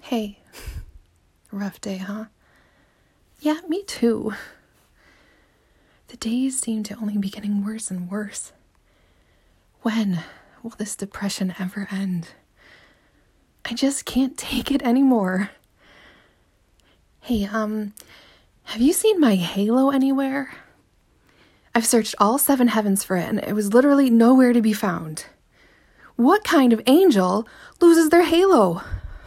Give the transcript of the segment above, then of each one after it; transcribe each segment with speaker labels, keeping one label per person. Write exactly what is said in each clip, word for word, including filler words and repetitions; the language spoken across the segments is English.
Speaker 1: Hey, rough day, huh? Yeah, me too. The days seem to only be getting worse and worse. When will this depression ever end? I just can't take it anymore. Hey, um, have you seen my halo anywhere? I've searched all seven heavens for it, and it was literally nowhere to be found. What kind of angel loses their halo?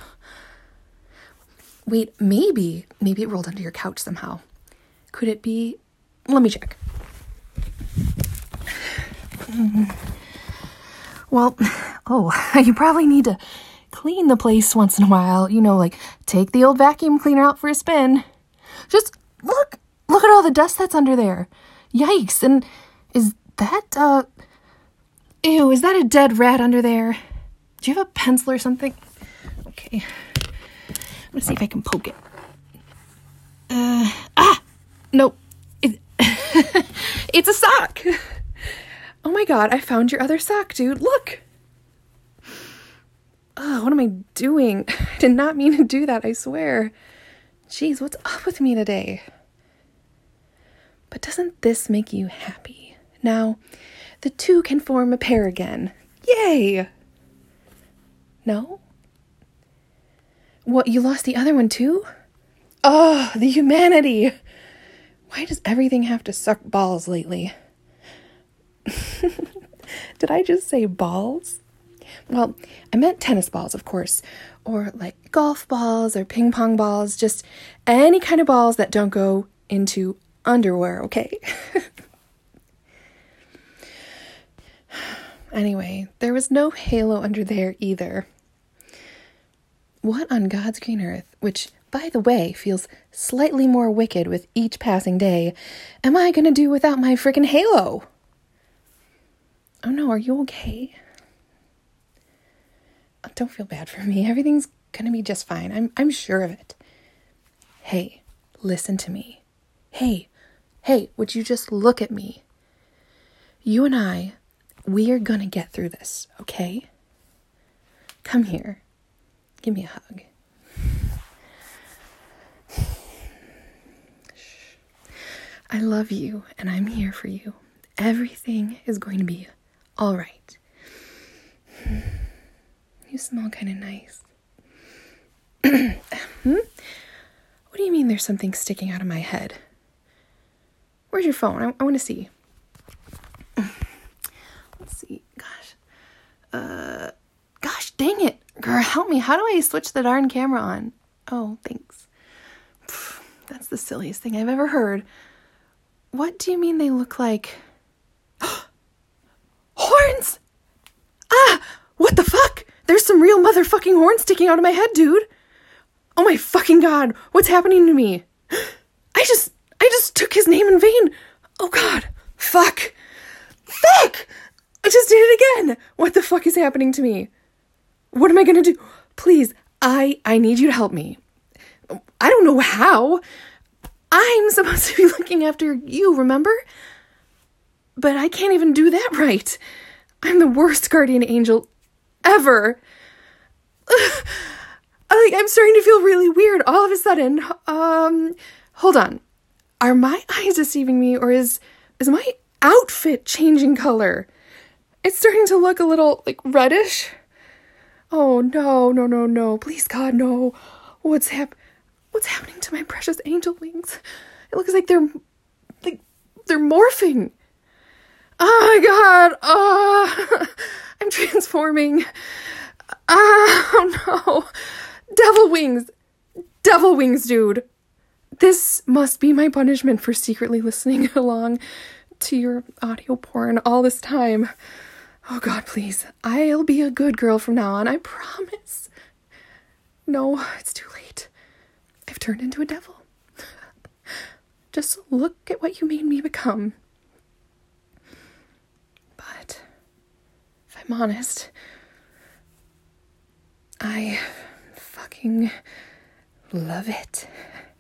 Speaker 1: Wait, maybe, maybe it rolled under your couch somehow. Could it be? Let me check. Well, oh, you probably need to clean the place once in a while. You know, like take the old vacuum cleaner out for a spin. Just look, look at all the dust that's under there. Yikes, and is that, uh, ew, is that a dead rat under there? Do you have a pencil or something? Okay. Let's see if I can poke it. Uh, ah! Nope. It, it's a sock! Oh my god, I found your other sock, dude. Look! Oh, what am I doing? I did not mean to do that, I swear. Jeez, what's up with me today? But doesn't this make you happy? Now, the two can form a pair again. Yay! No? What, you lost the other one too? Oh, the humanity! Why does everything have to suck balls lately? Did I just say balls? Well, I meant tennis balls, of course. Or like golf balls or ping pong balls. Just any kind of balls that don't go into underwear, okay? Anyway, there was no halo under there either. What on God's green earth, which, by the way, feels slightly more wicked with each passing day, am I gonna do without my frickin' halo? Oh no, are you okay? Oh, don't feel bad for me. Everything's gonna be just fine. I'm I'm sure of it. Hey, listen to me. Hey, hey, would you just look at me? You and I, we are gonna get through this, okay? Come here. Give me a hug. I love you, and I'm here for you. Everything is going to be all right. You smell kind of nice. hmm? What do you mean there's something sticking out of my head? Where's your phone? I, I want to see. Let's see. Gosh. Uh, gosh, dang it. Girl, help me. How do I switch the darn camera on? Oh, thanks. Pff, that's the silliest thing I've ever heard. What do you mean they look like... Horns! Ah! What the fuck? There's some real motherfucking horns sticking out of my head, dude. Oh my fucking god. What's happening to me? I just... I just took his name in vain. Oh god. Fuck. Fuck! I just did it again. What the fuck is happening to me? What am I gonna do? Please, I I need you to help me. I don't know how. I'm supposed to be looking after you, remember? But I can't even do that right. I'm the worst guardian angel ever. I, I'm starting to feel really weird all of a sudden. Um, hold on. Are my eyes deceiving me, or is is my outfit changing color? It's starting to look a little, like, reddish. Oh, no, no, no, no. Please, God, no. What's hap- What's happening to my precious angel wings? It looks like they're, like, they're morphing. Oh, my God. Oh, I'm transforming. Oh, no. Devil wings. Devil wings, dude. This must be my punishment for secretly listening along to your audio porn all this time. Oh God, please. I'll be a good girl from now on, I promise. No, it's too late. I've turned into a devil. Just look at what you made me become. But, if I'm honest, I fucking love it.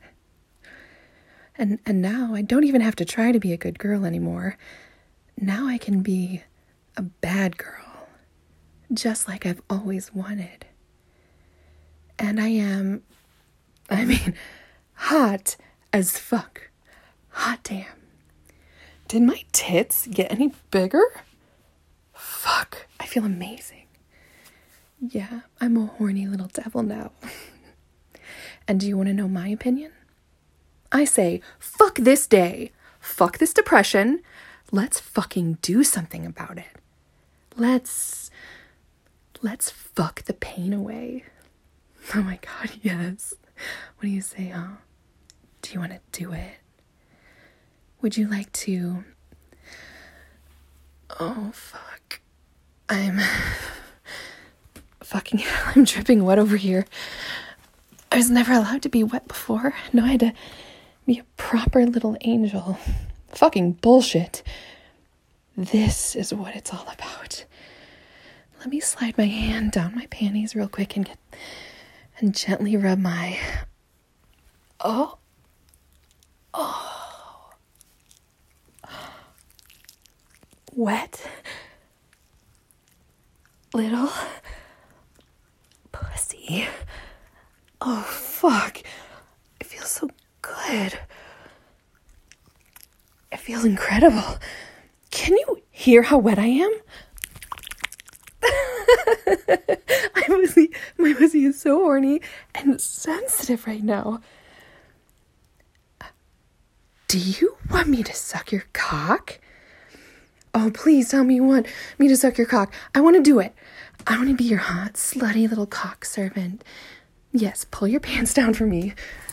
Speaker 1: And and now I don't even have to try to be a good girl anymore. Now I can be a bad girl, just like I've always wanted. And I am, I mean, hot as fuck. Hot damn. Did my tits get any bigger? Fuck, I feel amazing. Yeah, I'm a horny little devil now. And do you want to know my opinion? I say, fuck this day. Fuck this depression. Let's fucking do something about it. Let's, let's fuck the pain away. Oh my God, yes. What do you say, huh? Do you want to do it? Would you like to... Oh, fuck. I'm... Fucking hell, I'm dripping wet over here. I was never allowed to be wet before. No, I had to be a proper little angel. Fucking bullshit. This is what it's all about. Let me slide my hand down my panties real quick and get... And gently rub my... Oh. Oh. Wet. Little... pussy. Oh, fuck. It feels so good. It feels incredible. Can you hear how wet I am? my pussy, my pussy is so horny and sensitive right now. Do you want me to suck your cock? Oh, please tell me you want me to suck your cock. I want to do it. I want to be your hot, slutty little cock servant. Yes, pull your pants down for me.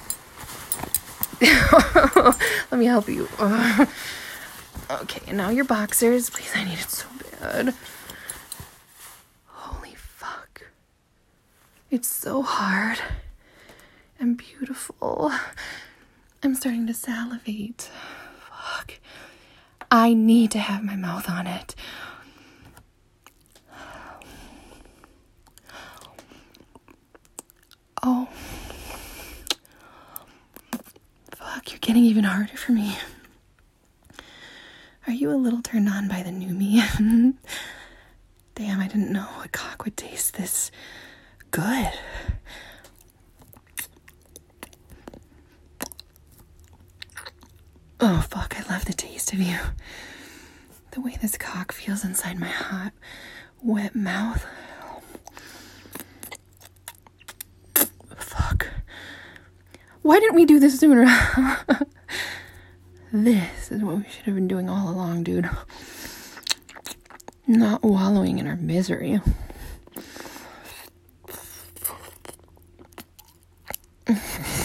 Speaker 1: Let me help you. Uh, okay, now your boxers. Please, I need it so bad. Holy fuck. It's so hard and beautiful. I'm starting to salivate. Fuck. I need to have my mouth on it. Oh. Fuck, you're getting even harder for me. Are you a little turned on by the new me? Damn, I didn't know a cock would taste this good. Oh, fuck, I love the taste of you. The way this cock feels inside my hot, wet mouth. Fuck. Why didn't we do this sooner? This is what we should have been doing all along, dude. Not wallowing in our misery. I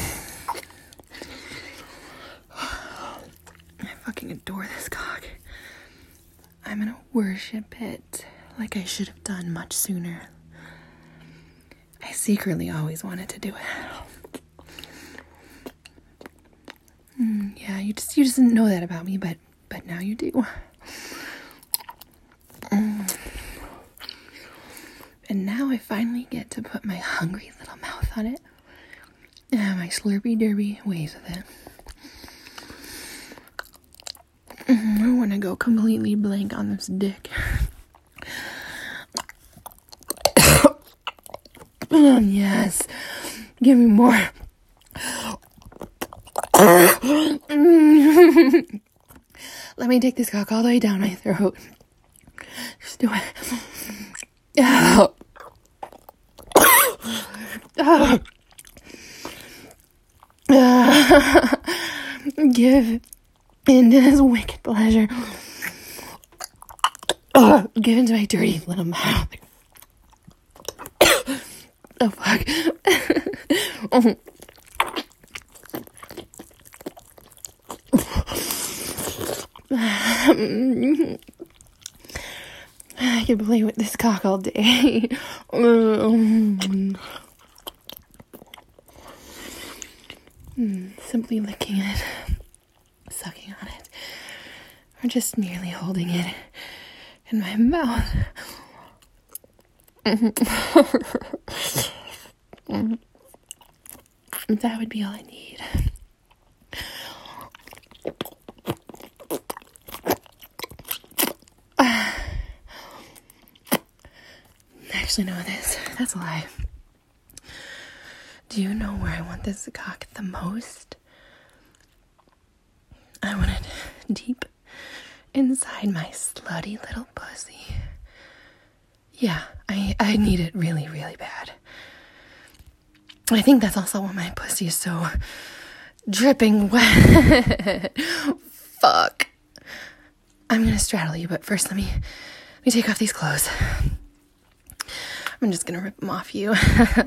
Speaker 1: fucking adore this cock. I'm gonna worship it like I should have done much sooner. I secretly always wanted to do it. Mm, yeah, you just you just didn't know that about me, but but now you do. Mm. And now I finally get to put my hungry little mouth on it. Yeah, my slurpy derby ways with it. Mm, I want to go completely blank on this dick. Oh, yes. Give me more. Let me take this cock all the way down my throat. Just do it. Oh. Oh. Uh, give into this wicked pleasure. Oh, give into my dirty little mouth. Oh, fuck. Oh. I could play with this cock all day. mm, simply licking it, sucking on it, or just merely holding it in my mouth. That would be all I need. Actually, no, this, that's a lie. Do you know where I want this cock the most? I want it deep inside my slutty little pussy. Yeah, I, I need it really, really bad. I think that's also why my pussy is so dripping wet. Fuck. I'm gonna straddle you, but first let me let me take off these clothes. I'm just gonna rip them off you.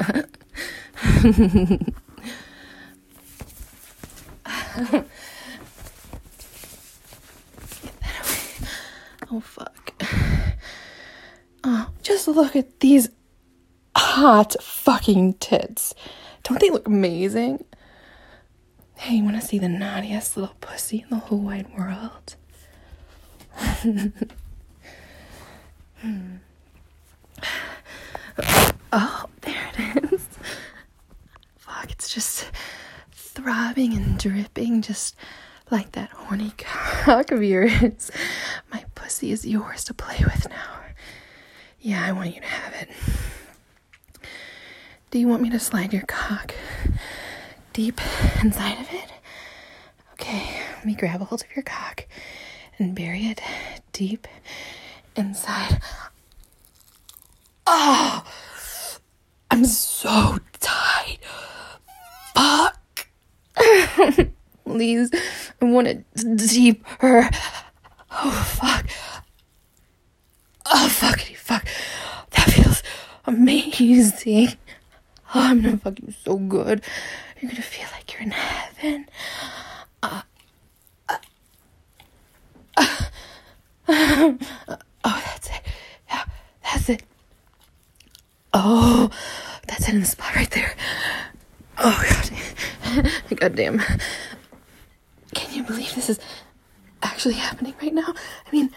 Speaker 1: Oh, fuck. Oh, just look at these hot fucking tits. Don't they look amazing? Hey, you want to see the naughtiest little pussy in the whole wide world? hmm. Oh, there it is. Fuck, it's just throbbing and dripping just like that horny cock of yours. My pussy is yours to play with now. Yeah, I want you to have it. Do you want me to slide your cock deep inside of it? Okay, let me grab a hold of your cock and bury it deep inside. Oh, I'm so tight. Fuck. Please, I want it deeper. Oh, fuck. Oh, fuckity fuck. That feels amazing. Oh, I'm gonna fuck you so good. You're gonna feel like you're in heaven. Uh, uh, uh, uh, oh, that's it. Yeah, that's it. Oh, that's it in the spot right there. Oh, God. God damn. Can you believe this is actually happening right now? I mean,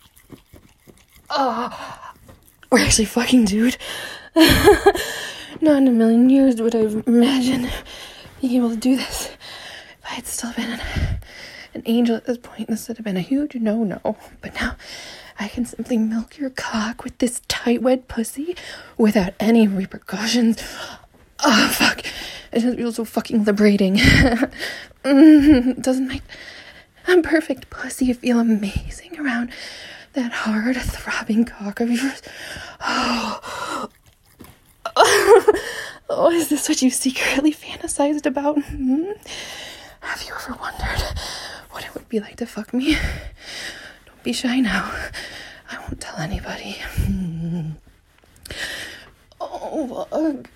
Speaker 1: oh, we're actually fucking, dude. Not in a million years would I have imagined being able to do this. If I had still been an, an angel at this point, this would have been a huge no-no. But now I can simply milk your cock with this tight, wet pussy without any repercussions. Oh, fuck. It just feels so fucking liberating. mm, doesn't my perfect pussy feel amazing around that hard, throbbing cock of yours? Oh. Oh, is this what you secretly fantasized about? Hmm? Have you ever wondered what it would be like to fuck me? Don't be shy now. I won't tell anybody. Hmm. Oh, fuck.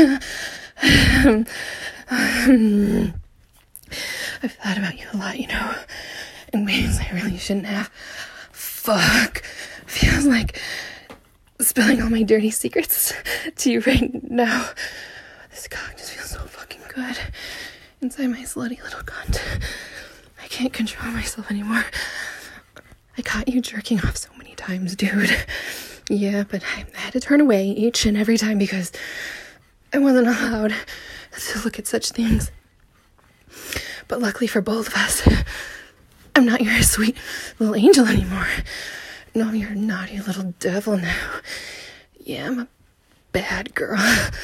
Speaker 1: I've thought about you a lot, you know, in ways I really shouldn't have. Fuck. Feels like spilling all my dirty secrets to you right now. This cock just feels so fucking good inside my slutty little cunt. I can't control myself anymore. I caught you jerking off so many times, dude. Yeah, but I had to turn away each and every time because I wasn't allowed to look at such things. But luckily for both of us, I'm not your sweet little angel anymore. No, you're a naughty little devil now. Yeah, I'm a bad girl.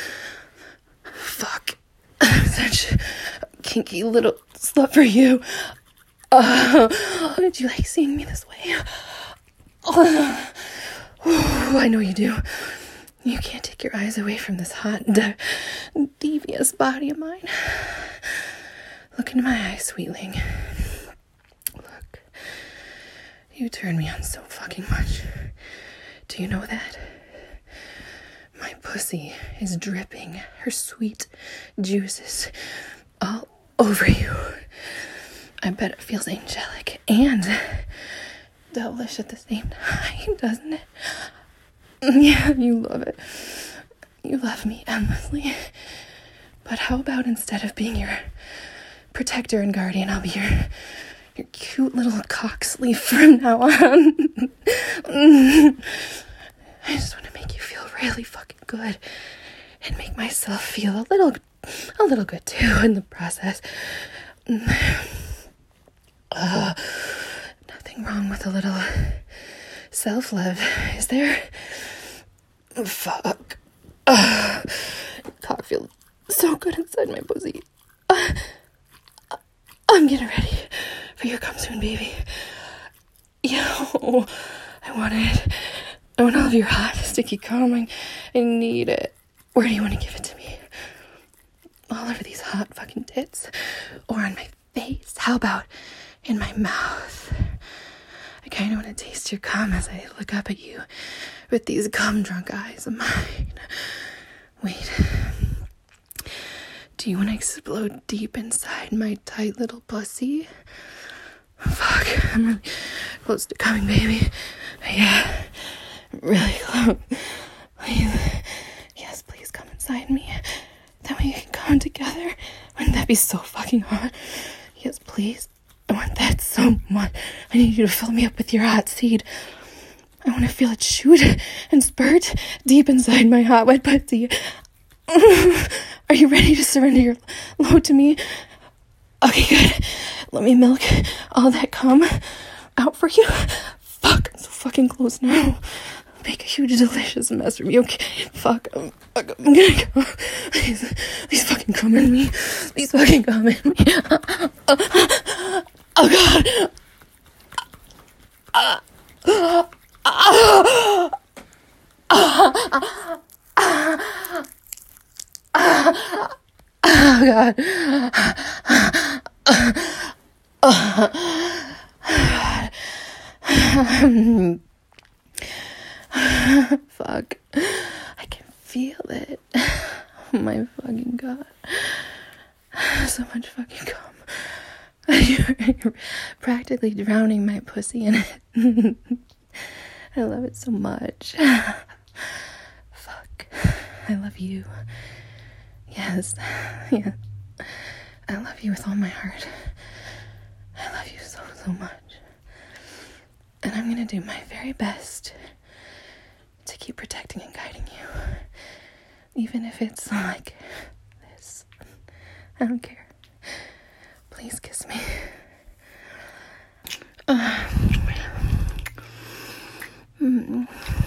Speaker 1: Fuck. I'm such a kinky little slut for you. Oh, did you like seeing me this way? Oh, I know you do. You can't take your eyes away from this hot, de- devious body of mine. Look into my eyes, sweetling. Look. You turn me on so fucking much. Do you know that? My pussy is dripping her sweet juices all over you. I bet it feels angelic and devilish at the same time, doesn't it? Yeah, you love it. You love me endlessly. But how about instead of being your protector and guardian, I'll be your your cute little cock sleeve from now on. I just want to make you feel really fucking good and make myself feel a little a little good too in the process. Uh, nothing wrong with a little self-love, is there? Fuck. Uh, cock feels so good inside my pussy. Uh, I'm getting ready for your come soon, baby. Yo, I want it. I want all of your hot, sticky cum. I, I need it. Where do you want to give it to me? All over these hot fucking tits? Or on my face? How about in my mouth? I kind of want to taste your cum as I look up at you with these cum-drunk eyes of mine. Wait. Do you want to explode deep inside my tight little pussy? Fuck, I'm really close to coming, baby. Yeah, I'm really close. Please. Yes, please come inside me. That way we can come together. Wouldn't that be so fucking hot? Yes, please. I want that so much. I need you to fill me up with your hot seed. I want to feel it shoot and spurt deep inside my hot, wet pussy. Are you ready to surrender your load to me? Okay, good. Let me milk all that cum out for you. Fuck, I'm so fucking close now. Make a huge, delicious mess for me, okay? Fuck, I'm, fuck, I'm gonna go. Please, please fucking come in me. Please fucking come in me. Uh, uh, uh, oh, God. Uh, uh, uh, uh, uh, uh, oh, God. Uh, uh, uh, fuck. I can feel it. Oh my fucking God. So much fucking cum. You're, you're practically drowning my pussy in it. I love it so much. Fuck. I love you. Yes. Yeah. I love you with all my heart. I love you so, so much. And I'm gonna do my very best to keep protecting and guiding you. Even if it's like this. I don't care. Please kiss me. Uh, mm.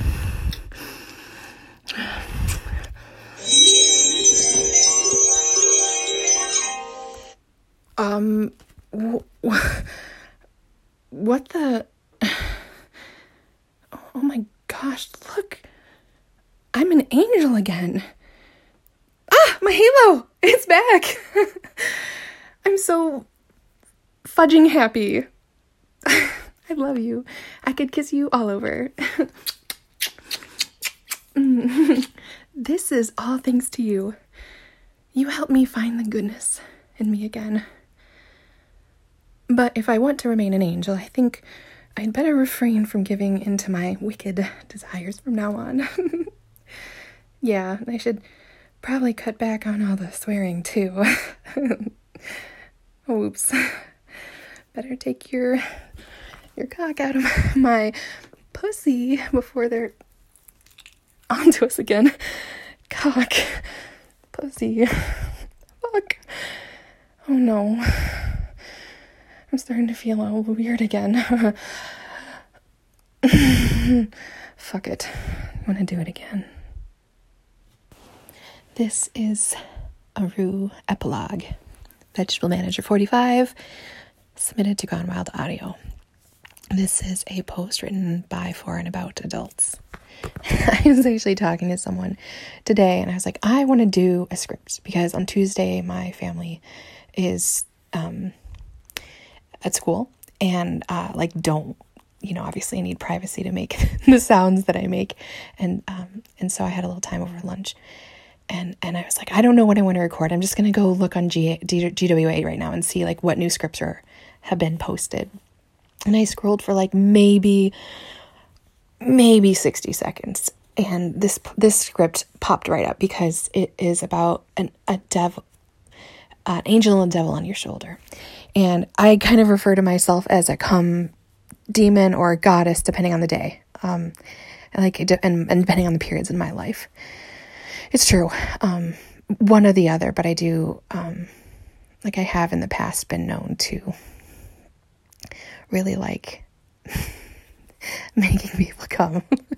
Speaker 1: Um, wh- wh- what the... Oh my gosh, look. I'm an angel again. Ah, my halo! It's back! I'm so fudging happy. I love you. I could kiss you all over. This is all thanks to you. You helped me find the goodness in me again. But if I want to remain an angel, I think I'd better refrain from giving into my wicked desires from now on. Yeah, I should probably cut back on all the swearing too. Oops. Better take your your cock out of my pussy before they're onto us again. Cock. Pussy. Fuck. Oh no. I'm starting to feel all weird again. Fuck it. I want to do it again. This is a Rue epilogue. Vegetable Manager forty-five, submitted to Gone Wild Audio. This is a post written by, for, and about adults. I was actually talking to someone today, and I was like, I want to do a script, because on Tuesday, my family is um, at school, and uh, like, don't, you know, obviously I need privacy to make the sounds that I make, and um, and so I had a little time over lunch. And and I was like, I don't know what I want to record. I'm just going to go look on G, G, G W A right now and see like what new scripts are, have been posted. And I scrolled for like maybe, maybe sixty seconds. And this this script popped right up because it is about an a devil, an angel and a devil on your shoulder. And I kind of refer to myself as a cum demon or a goddess, depending on the day. Um, and like and, and depending on the periods in my life. It's true, um, one or the other, but I do, um, like I have in the past been known to really like making people come.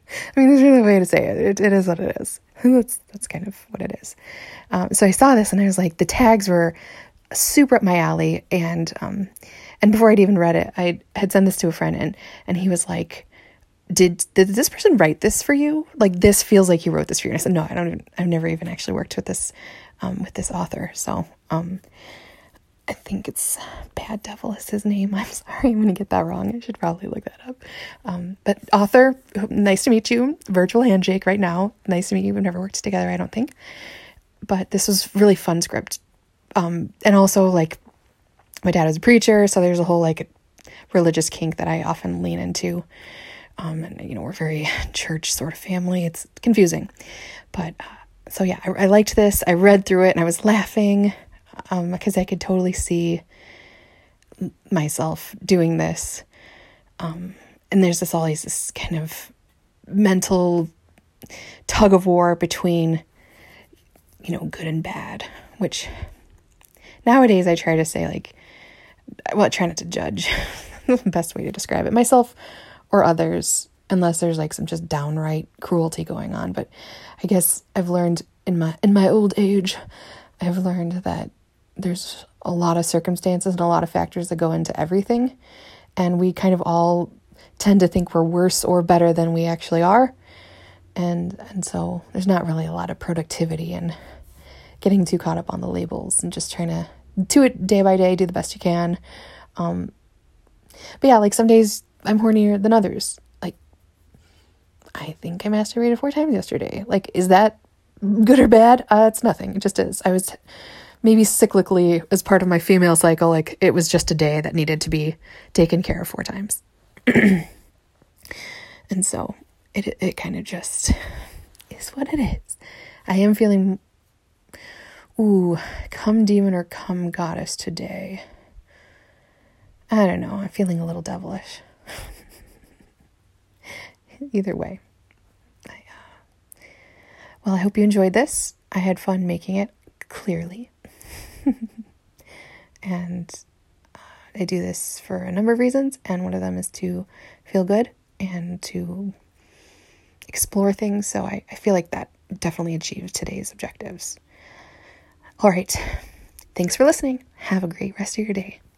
Speaker 1: I mean, there's really a way to say it. It, it is what it is. That's, that's kind of what it is. Um, so I saw this and I was like, the tags were super up my alley. And, um, and before I'd even read it, I had sent this to a friend and, and he was like, did, did this person write this for you? Like, this feels like he wrote this for you. And I said, no, I don't even, I've never even actually worked with this, um, with this author. So, um, I think it's Bad Devil is his name. I'm sorry, I'm going to get that wrong. I should probably look that up. Um, but author, nice to meet you. Virtual handshake right now. Nice to meet you. We've never worked together, I don't think. But this was really fun script. Um, and also, like, my dad is a preacher, so there's a whole, like, religious kink that I often lean into. Um, and, you know, we're very church sort of family. It's confusing. But, uh, so yeah, I, I liked this. I read through it, and I was laughing. Um, because I could totally see myself doing this. Um, and there's this always this kind of mental tug of war between, you know, good and bad, which nowadays I try to say, like, well, I try not to judge. That's the best way to describe it, myself or others, unless there's like some just downright cruelty going on. But I guess I've learned in my, in my old age, I've learned that there's a lot of circumstances and a lot of factors that go into everything. And we kind of all tend to think we're worse or better than we actually are. And and so there's not really a lot of productivity in getting too caught up on the labels and just trying to do it day by day, do the best you can. Um, but yeah, like some days I'm hornier than others. Like, I think I masturbated four times yesterday. Like, is that good or bad? Uh, it's nothing. It just is. I was... maybe cyclically, as part of my female cycle, like it was just a day that needed to be taken care of four times. And so it it kind of just is what it is. I am feeling, ooh, come demon or come goddess today. I don't know. I'm feeling a little devilish. Either way. I, uh, well, I hope you enjoyed this. I had fun making it, clearly. And uh, I do this for a number of reasons, and one of them is to feel good and to explore things, so I, I feel like that definitely achieved today's objectives. All right, thanks for listening. Have a great rest of your day.